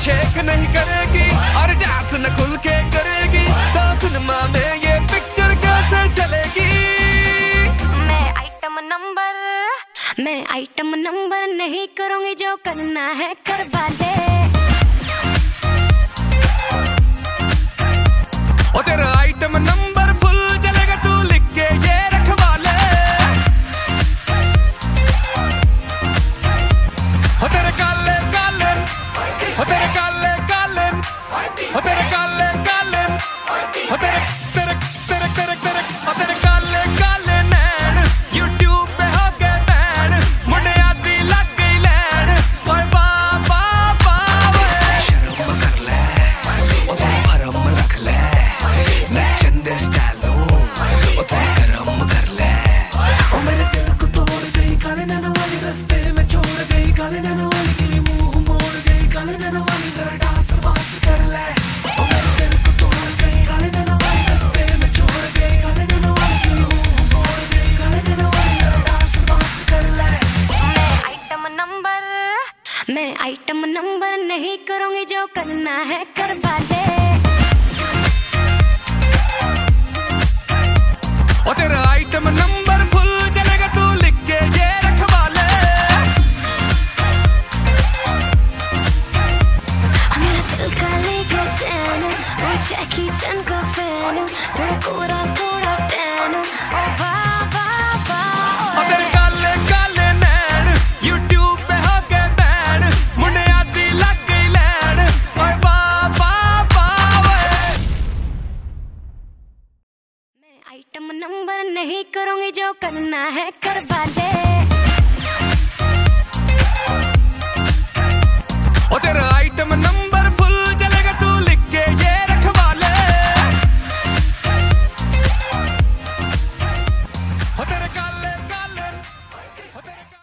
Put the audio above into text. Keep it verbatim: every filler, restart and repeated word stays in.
Shake नहीं करेगी और डांस न खुल के करेगी तो सिनेमा में ये पिक्चर कैसे चलेगी। मैं आइटम नंबर मैं आइटम नंबर नहीं करूंगी, जो करना है करवा दे। ओ तेरा आइटम नंबर फुल चलेगा, तू लिख के ये रखवा ले। ओ तेरे काले काले ओ तेरे काले काले ओ तेरे काले काले ओ तेरे तेरे तेरे तेरे तेरे ओ तेरे काले काले नैन यूट्यूब पे हो गए बैन, मुंडे आदि लग गई लैन। ओए वाह वाह वाह शर्म कर ले ओ तेरे भरम रख ले, नचन दे स्टाइलो ओ तेरे गरम कर ले। ओ मेरे दिल को तोड़ गई काले नैनो वाली, रास्ते में छोड़ गई काले नैनो वाली, तेरी मुंह मोड़ गई काले नैनो वाली, जरा डांस वांस कर ले। ओ मेरे दिल को तोड़ गई काले नैनो वाली, रास्ते में छोड़ गई काले नैनो वाली, तेरी मुंह मोड़ गई काले नैनो वाली, जरा डांस वांस कर ले। मैं आइटम नंबर मैं आइटम नंबर नहीं करूंगी, जो करना है करवा दे। ओ तेरा आइटम नंबर फुल चलेगा, तू लिख के ये रखवा ले। मेरा दिल का लेके चैन, वो जैकी चैन का फैन, थोड़ा कोरा थोड़ा टैन, ओ वाह वाह वाह। ओ तेरे काले काले नैन यूट्यूब पे हो गए बैन, मुंडे आदि लग गई लैन। ओए वाह वाह वाह। मैं आइटम नंबर नहीं करूंगी, जो करना है